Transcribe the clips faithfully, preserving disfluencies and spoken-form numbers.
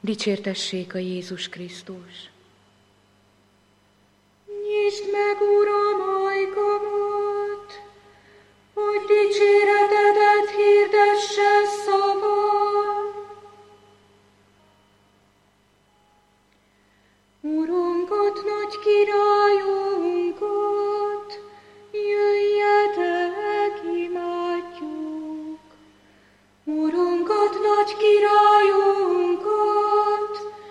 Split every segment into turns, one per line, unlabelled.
Dicsértessék a Jézus Krisztus!
Nyisd meg, Uram, ajkamat, hogy dicséretedet hirdesse szavam. Urunkat, nagy királyunkat, jöjjetek, imádjuk. Urunkat, nagy királyunkat,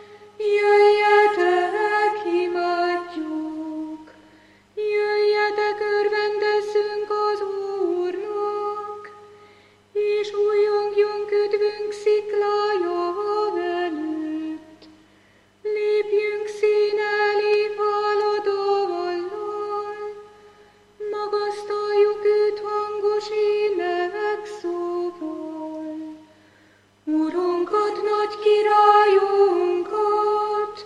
jöjjetek, imádjuk. Jöjjetek, örvendezzünk az Úrnak, és újjongjunk üdvünk sziklája előtt. Lépjünk színe elé váladallal, magasztaljuk őt hangos ének szóval. Urunkat, nagy királyunkat,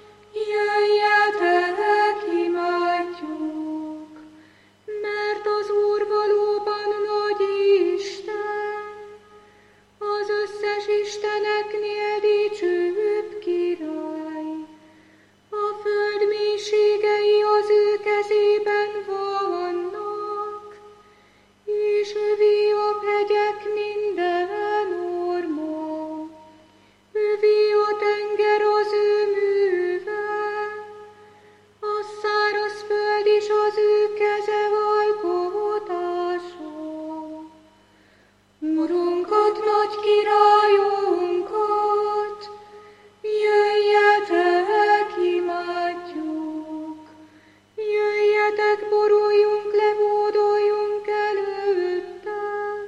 jöjjetek, imádjuk, mert az Úr valóban nagy Isten, az összes isteneknél dicsőbb király. A föld mélységei az ő kezében vannak, és övé a hegyek minden orma. Övé a tenger az ő műve, a száraz föld is az ő keze alkotása. Urunkat, nagy királyunkat, jöjjetek, imádjuk. Jöjjetek, boruljunk le, hódoljunk előtte.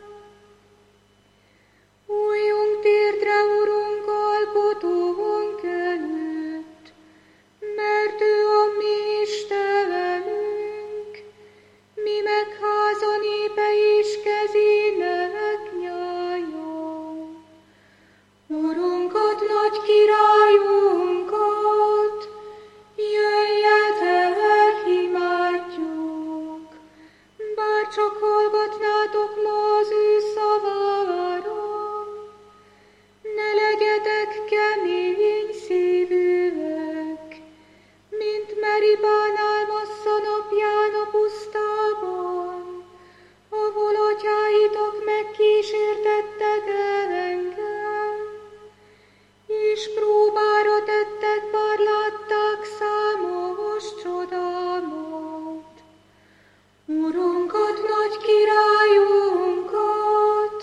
Újjunk térdre, Urunk, alkotónk előtt, mert ő a mi Istenünk, mi meg háza népe és kezének nyája. Urunkat, nagy királyunkat, jöjjetek, imádjuk. Bárcsak hallgatnátok ma az ő szavára, ne legyetek kemény szívűek, mint Meribán Massza napján a pusztában, ahol atyáitok megkísértettek engem, és próbára tettek, bár látták számos csodámat. Urunkat, nagy királyunkat,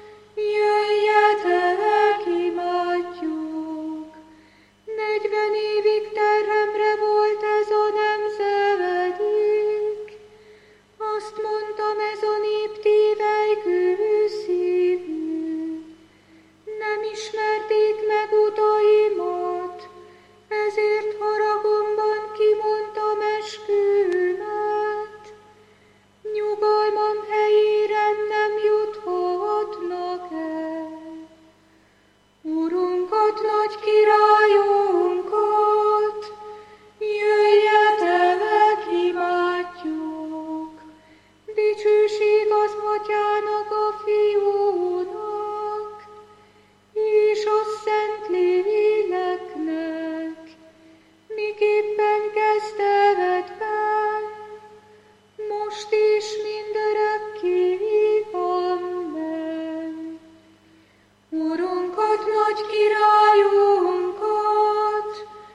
jöjjetek, imádjuk. Negyven évig terhemre volt ez a nemzedék, azt mondtam, ez a nép tévelykő szívű. Nem ismerték meg utaimat, ezért haragomban kimondtam eskümet. Nyugalmam helyére nem juthatnak el. Urunkat, nagy királyunkat, jöjjetek, imádjuk. Dicsőség az Atyának, a Fiúnak, és a Szentléleknek, miképpen kezdetben, most és mindörökké. Amen. Urunkat, nagy királyunkat,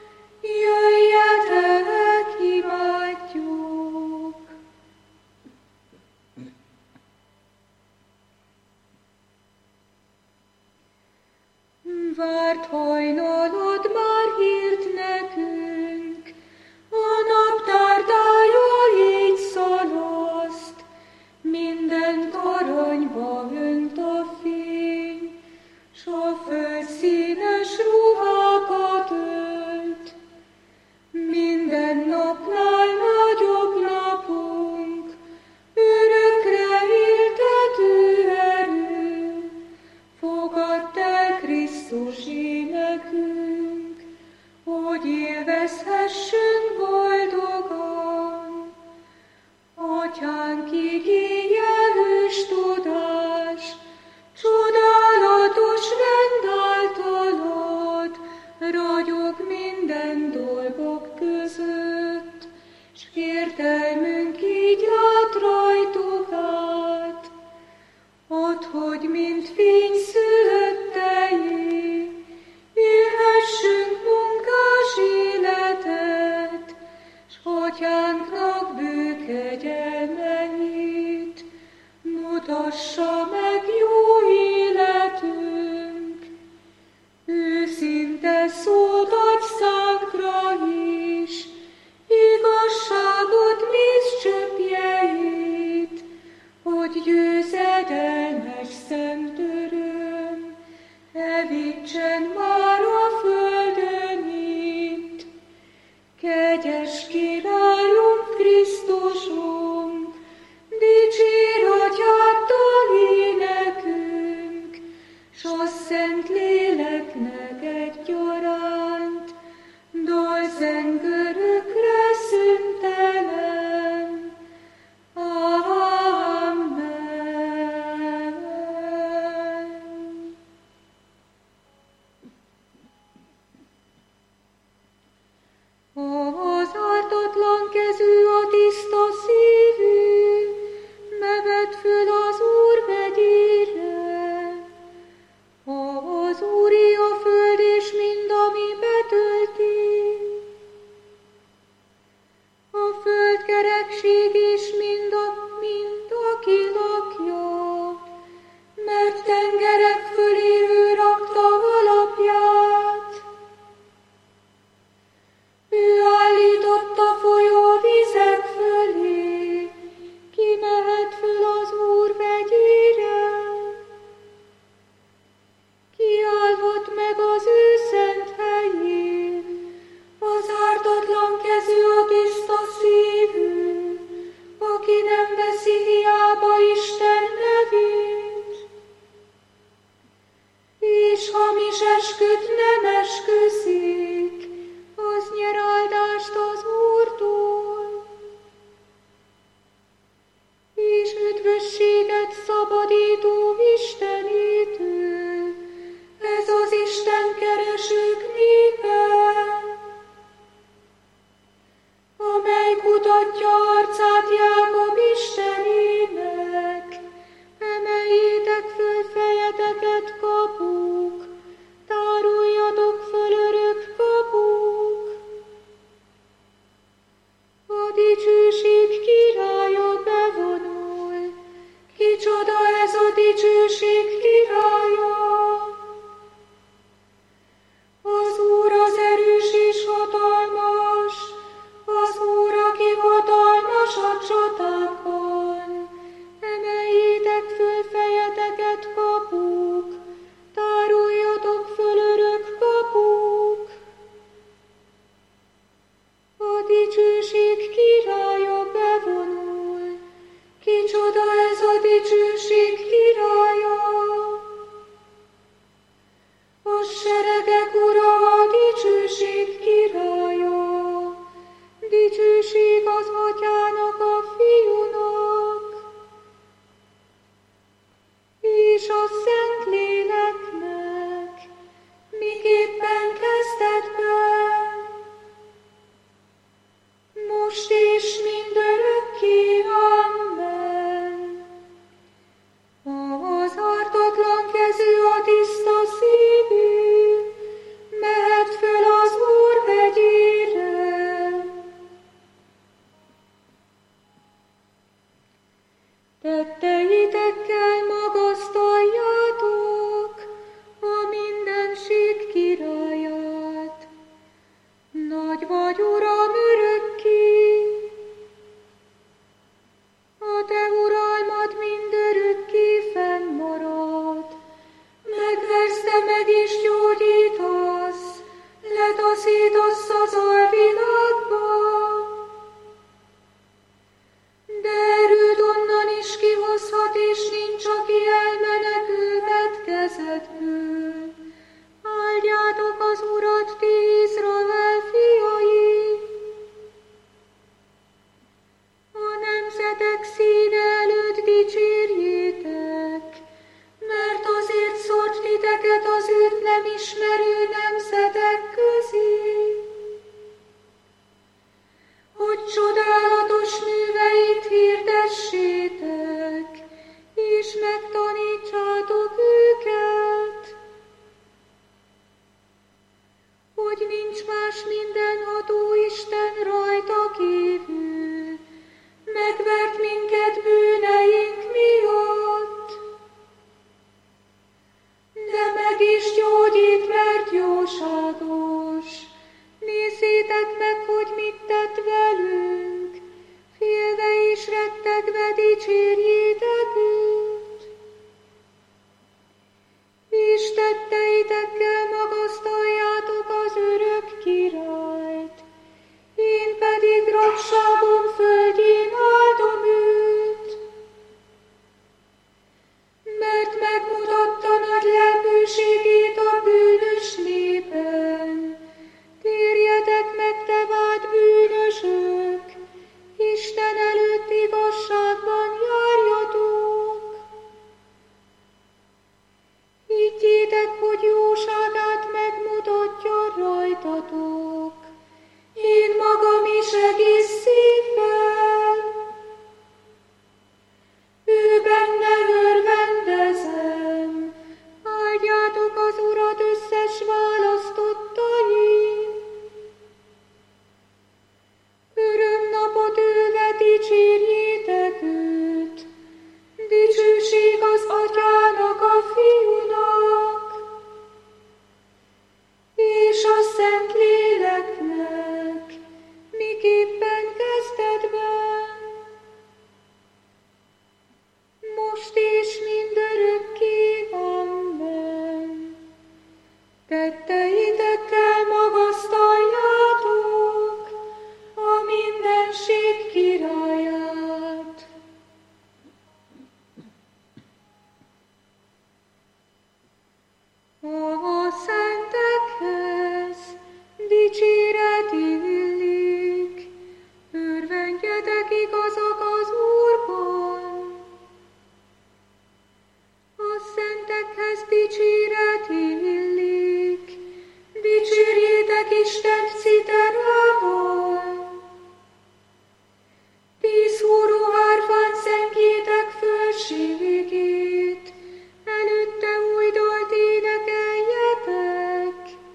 jöjjetek, imádjuk. Várt hajnalod már hírt nekünk, a naptárdája így szalaszt, mindent aranyba önt a fény, s a föld színes ruhákat ölt. Minden napnál nagyobb napunk, örökre éltető erő, fogadd el Krisztus énekünk. nincsen már a földön itt. Kegyes Királyunk, Krisztusunk, dicsérj atyáddal énekünk, s a Szent Léleknek egyaránt, dal zeng örökre szüntelen. Amen. Az ártatlan kezű, a tiszta szívű, nevet föl az Úr vegyére. Az Úré a föld és mind, ami betölti, a föld kerekség és mind, a, mind aki lakja, mert tengerek fölé ő rakta alapját. Ő állította folyó vizek fölé, ki mehet föl az Úr vegyére. Ki állott meg az ő szent helyén, az ártatlan kezű, a tiszta szívű, aki nem veszi hiába Isten nevét, és hamis esküt nem esküszik, az nyer áldást az Úrtól, és üdvösséget szabadító Istenétől, ez az Isten keresők népe, amely kutatja arcát Jákob Istenének. Emeljétek föl fejeteket, kapuk, táruljatok föl örök kapuk. A dicsőség királya bevonul, kicsoda ez a dicsőség királya? Az Úr az erős és hatalmas, az Úr, aki hatalmas a csatákban. Emeljétek föl fejeteket, kapuk, táruljatok föl örök kapuk. A dicsőség királya bevonul, kicsoda ez a dicsőség királya? A seregek ura, a dicsőség királya, dicsőség az atyának, a fiúnak, és a Szent Léleknek, miképpen kezdetben, most és mindörökké. Amen. Az ártatlan kezű, a tiszta szívű, mehet föl az Úr vegyére. Tetteitekkel magasztaljátok a mindenség királyát. Nagy vagy, Uram, örökké, a te uralmad mindörökké fennmarad. Megversz te meg és gyógyítasz, letaszítasz az alvilágba. De erőd onnan is kihozhat, és nincs, aki elmenekülhet kezedből. Áldjátok az Urat, ti Izrael fiai! A nemzetek színe előtt dicsérjétek, mert azért szórt titeket az őt nem ismerő nemzetek közé, hogy csodálatos műveit hirdessétek, és megtanítsátok őket, hogy nincs más mindenható Isten rajta kívül, megvert minket bűneink miatt, de meg is gyógyít, mert jóságos. Nézzétek meg, hogy mit tett velünk, félve és rettegve dicsérjétek őt. És tetteitekkel Istennek, hogy jóságát megmutatja rajtatok. Én magam is egész szívvel. Ő benne örvendezem. Áldjátok az Urat összes választottai. Örömnapot őve dicsérjétek őt. Dicsőség az Atyának, a Fiúnak, és a Szentléleknek, miképpen kezdetben, most és mindörökké. Amen. Tetteitekkel magasztaljátok a mindenség Királyát. A szentekhez dicséret illik, örvendjetek igazak az Úrban. A szentekhez dicséret illik, dicsérjétek Istent citerával. Tíz húró hárfán zengjétek fölségét, előtte új dalt énekeljetek.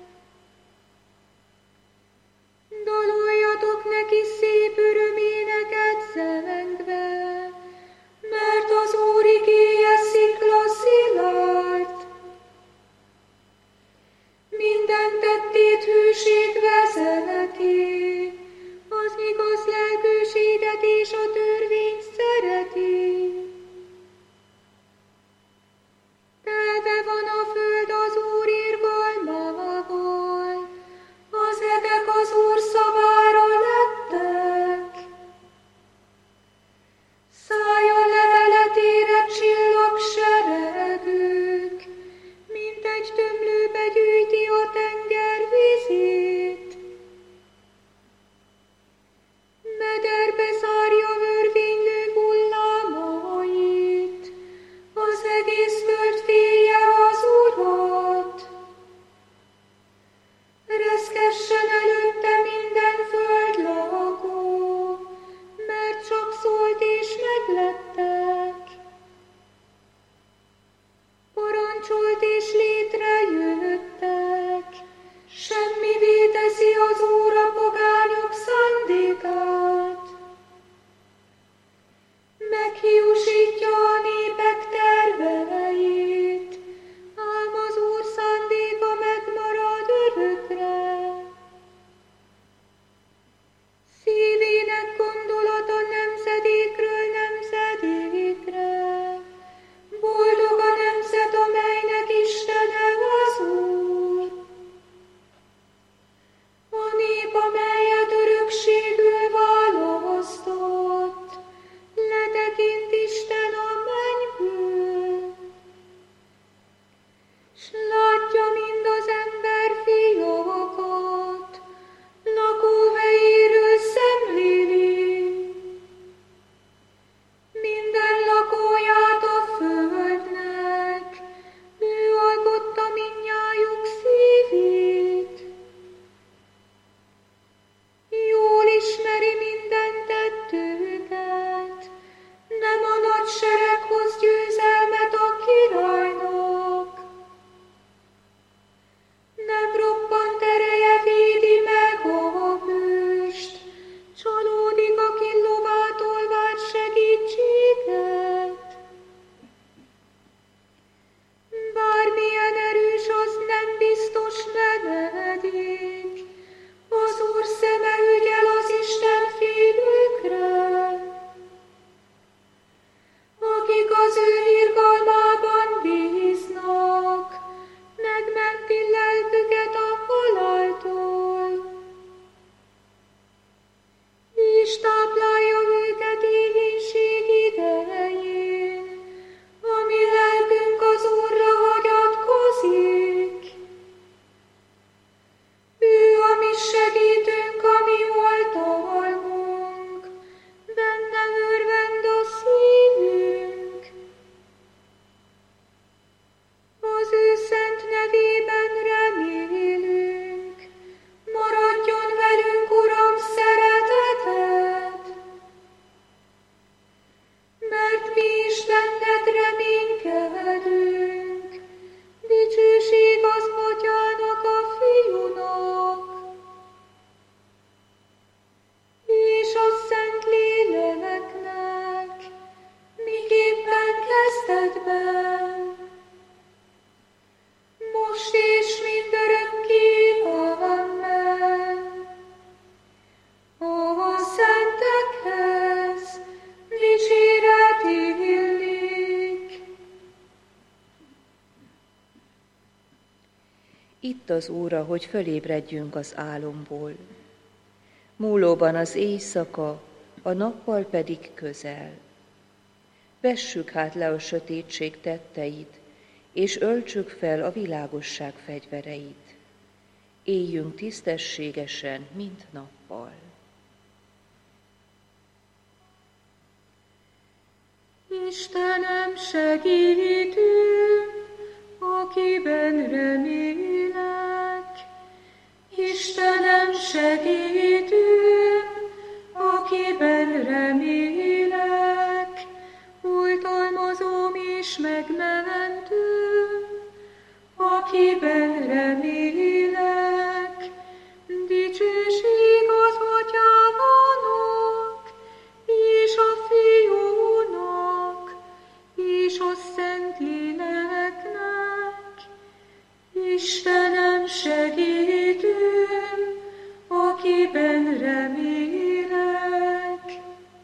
Daloljatok neki szép öröméneket zengve, mert az Úr igéje szikla szilárd. Minden tettét hűség vezeti, az igaz lelkűséget és a törvényt szereti. Telve van a föld az Úr irgalmával, az egek az Úr szavára lettek. Szája leveletére csillag seregük, mint egy tömlőbe gyűjti a tenger vízét. Mederbe zárja vörvénylő hullámait, az egész föld félje az Urat. Reszkessen előtte minden földlakó, mert csak szólt és meglettek. Parancsolt és létrejöttek.
Itt az óra, hogy fölébredjünk az álomból. Múlóban az éjszaka, a nappal pedig közel. Vessük hát le a sötétség tetteit, és öltsük fel a világosság fegyvereit. Éljünk tisztességesen, mint nappal.
Istenem, segítünk, akiben remélek. Istenem, segítünk, akiben remélek. Oltalmazom és megmentőm, akiben remélek. Dicsőség az Atyának, és a Fiúnak, és a Szentléleknek. Istenem, segítünk, akiben remélek.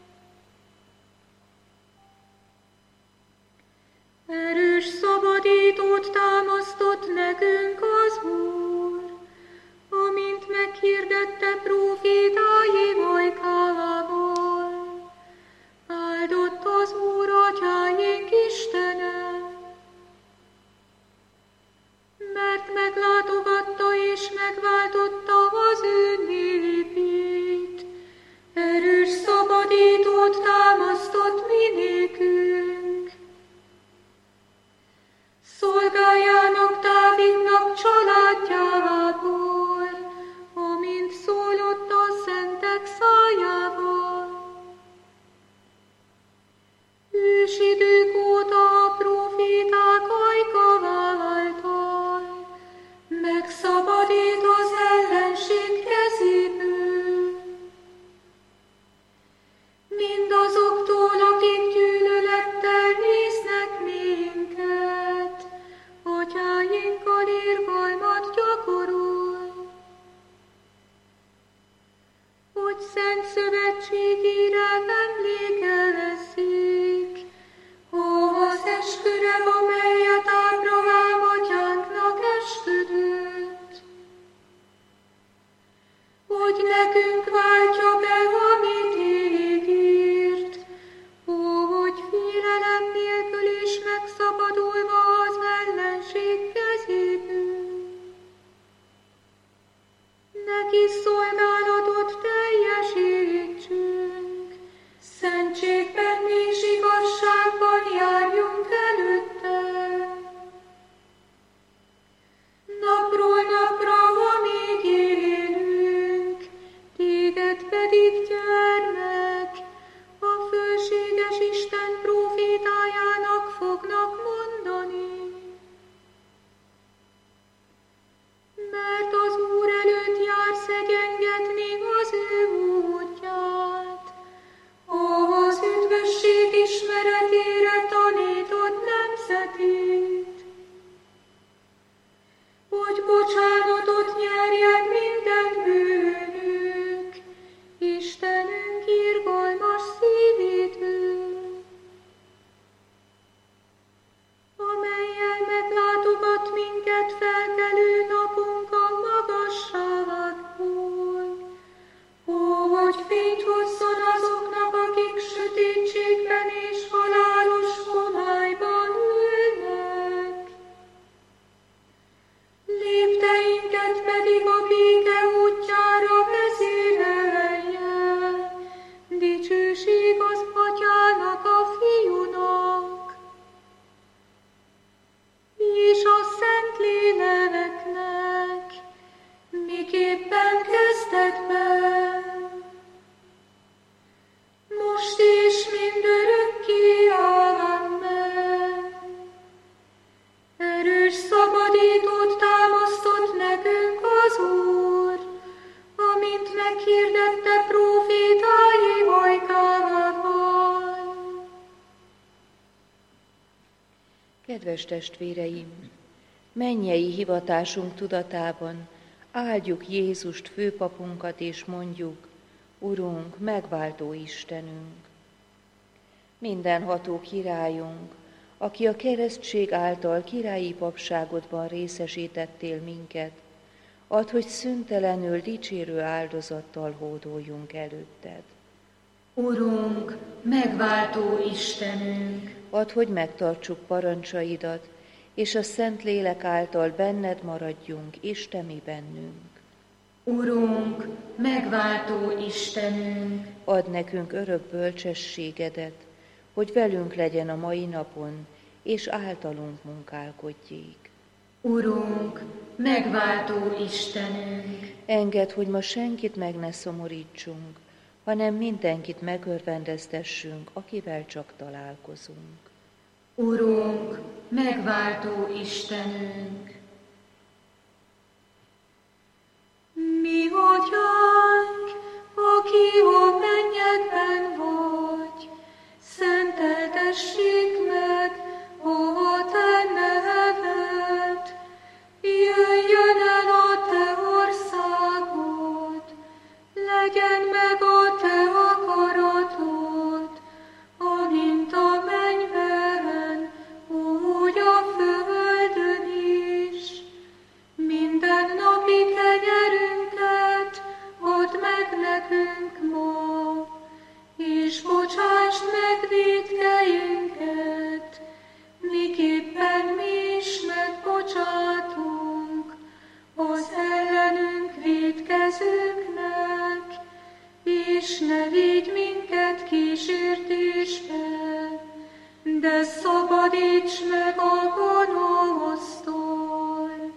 Erős szabadítót támasztott nekünk az Úr, amint meghirdette prófétái ajkával. Áldott az Úr atyáink Istene, mert meglátogatta és megváltotta az ő népét. Erős szabadítót támasztott minékünk. Szolgájának Dávidnak családjából, amint szólott a szentek szájával. Ősidők óta a próféták ajka által megszabadít az ellenség kezéből. Mindazoktól, akik gyűlölettel néznek minket, atyáinkkal irgalmat gyakorol, hogy szent szövetségére emlékezzék, az esküre, amelyet Ábrahám atyánknak esküdött, hogy nekünk váltja be, amit ígért, hogy félelem nélkül is megszabadulva az ellenség kezéből. Neki szolgálatot teljesítsünk, szentségben és igazságban járjunk előtte. Napról napra, amíg élünk, téged pedig, gyermek, a fölséges Isten prófétájának fognak mondani. Mert az Úr előtt jár szegyengetni az ő útját, az üdvösség ismeretére tanítod nemzetét, hogy bocsánatot nyerjen minden bűnük, Istenünk irgalmas szívétől, amellyel meglátogat minket felkelő napunkon magasságból, hogy fényt hozzon azoknak, akik sötétségben és halálos homályban ülnek. Lépteinket pedig a béke útjára vezérelje, dicsőség az Atyának, a Fiúnak, és a Szentléleknek, miképpen kezdetben, most és mindörökké. Amen. Erős szabadítót támasztott nekünk az Úr, amint meghirdette prófétái ajkával.
Kedves testvéreim, mennyei hivatásunk tudatában áldjuk Jézust, főpapunkat, és mondjuk: Urunk, megváltó Istenünk! Mindenható királyunk, aki a keresztség által királyi papságodban részesítettél minket, add, hogy szüntelenül dicsérő áldozattal hódoljunk előtted.
Urunk, megváltó Istenünk,
Add, hogy megtartsuk parancsaidat, és a Szentlélek által benned maradjunk, és te mi bennünk.
Urunk, megváltó Istenünk,
Add nekünk örök bölcsességedet, hogy velünk legyen a mai napon, és általunk munkálkodjék.
Urunk, megváltó Istenünk,
Engedd, hogy ma senkit meg ne szomorítsunk, hanem mindenkit megörvendeztessünk, akivel csak találkozunk.
Urunk, megváltó Istenünk. Mi atyánk, aki a mennyekben vagy, szenteltessék meg a te neved, jöjjön el a te országod, legyen meg a te akaratod, amint a mennyben, úgy a földön is. Minden napi kenyerünket add meg nekünk ma, és bocsásd meg vétkeinket, miképpen mi is megbocsátunk az ellenünk vétkezőknek, és ne vigy minket kísértésbe, de szabadíts meg a gonosztól.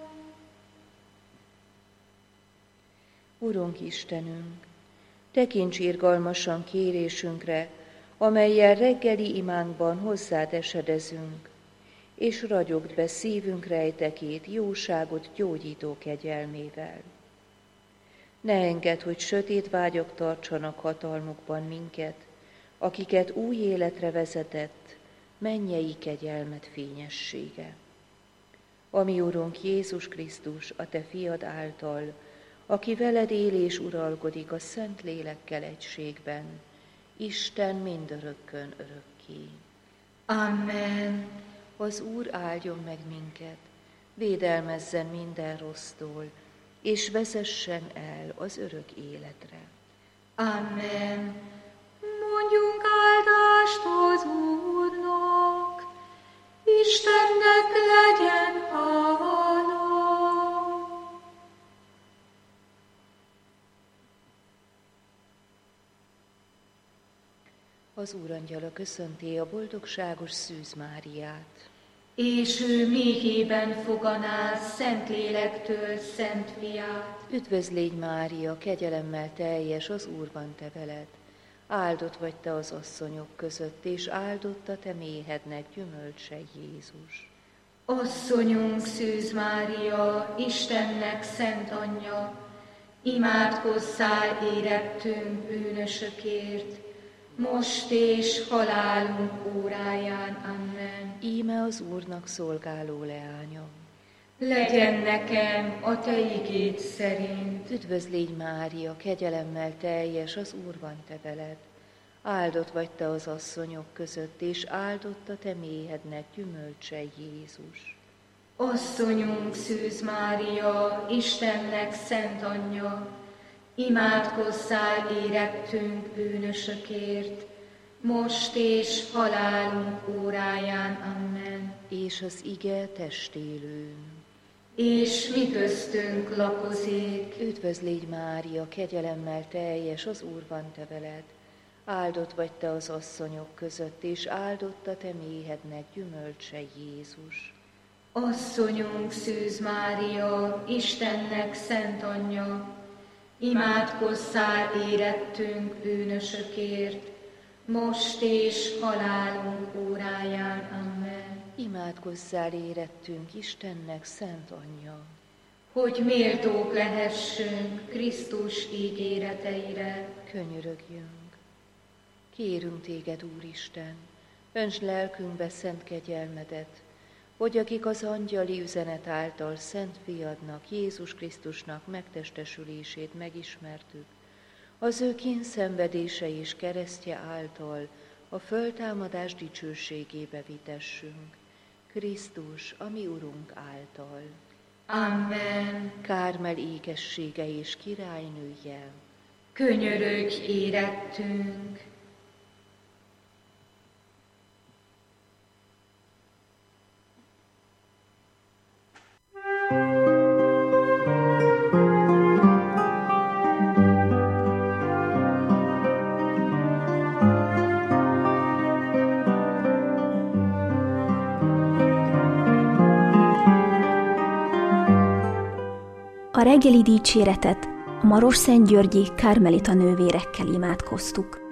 Urunk Istenünk, tekints irgalmasan kérésünkre, amellyel reggeli imánkban hozzád esedezünk, és ragyogd be szívünk rejtekét jóságot gyógyító kegyelmével. Ne engedd, hogy sötét vágyak tartsanak hatalmukban minket, akiket új életre vezetett, mennyei kegyelmed fényessége. Ami Urunk Jézus Krisztus, a te fiad által, aki veled él és uralkodik a Szent Lélekkel egységben, Isten mindörökkön örökké.
Amen.
Az Úr áldjon meg minket, védelmezzen minden rossztól, és vezessen el az örök életre.
Amen. Mondjunk áldást az Úrnak, Istennek legyen hála.
Az Úrangyala köszönti a boldogságos Szűz Máriát.
És ő méhében foganál Szentlélektől Szent Fiát.
Üdvözlégy Mária, kegyelemmel teljes, az Úr van te veled. Áldott vagy te az asszonyok között, és áldott a te méhednek gyümölcse Jézus.
Asszonyunk Szűz Mária, Istennek szent anyja, imádkozzál érettünk bűnösökért, most és halálunk óráján. Amen.
Íme az Úrnak szolgáló leánya.
Legyen nekem a te igéd szerint.
Üdvözlégy Mária, kegyelemmel teljes, az Úr van te veled. Áldott vagy te az asszonyok között, és áldott a te méhednek gyümölcse Jézus.
Asszonyunk Szűz Mária, Istennek szent anyja, imádkozzál érettünk bűnösökért, most és halálunk óráján. Amen.
És az ige testélőn.
És mi köztünk lakozik.
Üdvözlégy Mária, kegyelemmel teljes, az Úr van te veled. Áldott vagy te az asszonyok között, és áldott a te méhednek gyümölcse Jézus.
Asszonyunk Szűz Mária, Istennek szent anyja, imádkozzál érettünk bűnösökért, most és halálunk óráján. Amen.
Imádkozzál érettünk Istennek szent anyja,
hogy méltók lehessünk Krisztus ígéreteire.
könyörögjünk. Kérünk téged, Úristen, öntsd lelkünkbe szent kegyelmedet, hogy akik az angyali üzenet által szent fiadnak, Jézus Krisztusnak megtestesülését megismertük, az ő kínszenvedése és keresztje által a föltámadás dicsőségébe vitessünk, Krisztus, a mi Urunk által.
Amen.
Kármel ékessége és királynője,
Könyörögj érettünk.
A reggeli dicséretet a Marosszentgyörgyi kármelita nővérekkel imádkoztuk.